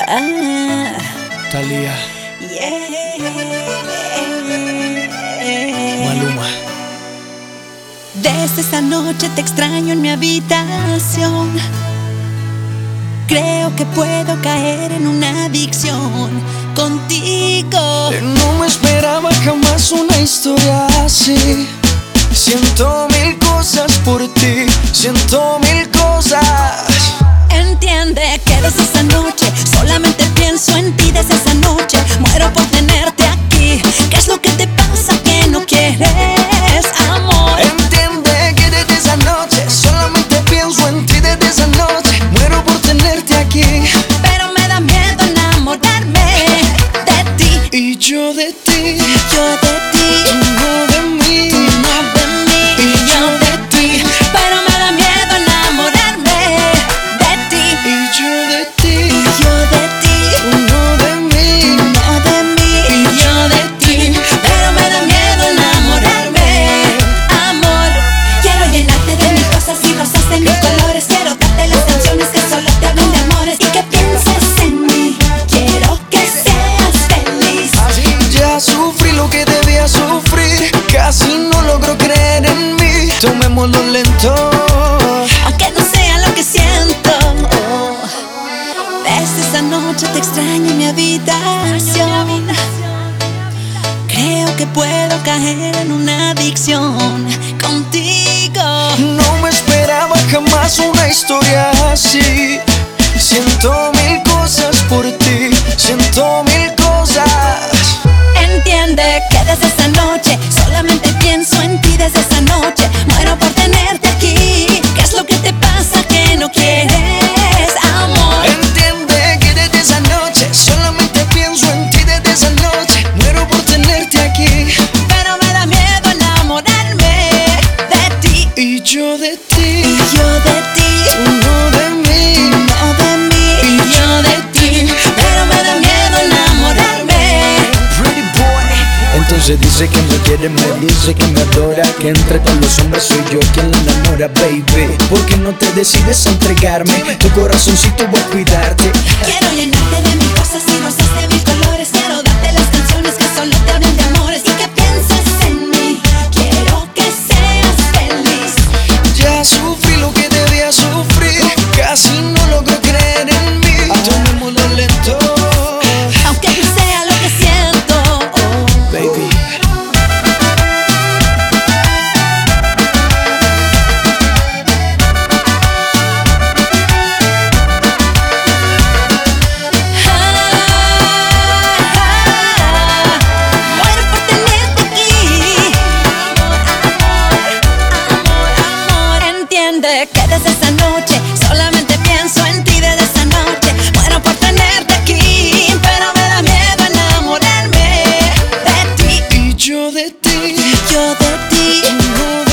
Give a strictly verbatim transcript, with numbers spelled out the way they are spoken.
Ah, Thalía, yeah. Maluma. Desde esa noche te extraño en mi habitación. Creo que puedo caer en una adicción contigo. No me esperaba jamás una historia así. Siento mil cosas por ti, siento mil cosas. Entiende que desde esa noche solamente pienso en ti. Desde esa noche muero por tenerte aquí. ¿Qué es lo que te pasa que no quieres amor? Entiende que desde esa noche solamente pienso en ti. Desde esa noche muero por tenerte aquí. Pero me da miedo enamorarme de ti. Y yo de ti, Yo de ti, tú no de mí. tú no de mí. Y yo de ti, Pero me da miedo enamorarme de ti. y yo de ti, Yo de ti, tú no de mí. no de mí. Y yo de ti, Pero me da miedo enamorarme. Amor, quiero llenarte de mil cosas y rosas de mil colores. Quiero darte las canciones que solo te hablen de amores y que pienses en mí. Quiero que seas feliz. ya sufrí lo que debía sufrir. Casi no logro creer en mí. Tomémoslo lento. Aunque no sea lo que siento. Desde esa noche te extraño en mi habitación. Creo que puedo caer en una adicción contigo. No me esperaba jamás una historia así. Siento mil cosas por ti, siento mil cosas. Entiende que desde esa noche solamente pienso en ti. Desde esa noche muero por tenerte aquí. ¿Qué es lo que te pasa que no quieres amor? Entiende que desde esa noche solamente pienso en ti. Desde esa noche muero por tenerte aquí. Pero me da miedo enamorarme de ti. Y yo de ti, Yo de ti, tú no de mí. no de mí. Y yo de ti, Pero me da miedo enamorarme. pretty boy. Entonces dice que me quiere, me dice que me adora, que entre todos los hombres soy yo quien la enamora, baby. ¿Por qué no te decides a entregarme? Tu corazoncito voy a cuidarte. Quiero llenarte de mil cosas y rosas de mil colores. Quiero darte las canciones que solo te hablen de amores y que pienses en mí. Quiero que seas feliz. Ya sufrí lo que debía sufrir. Casi no logro creer en mí. Tomémoslo lento, Aunque no sea lo que siento. baby. Muero por tenerte aquí. Amor, amor, amor. Entiende que desde esa noche solamente pienso en ti. Desde esa noche muero por tenerte aquí. Pero me da miedo enamorarme de ti. Y yo de ti, Yo de ti, tú no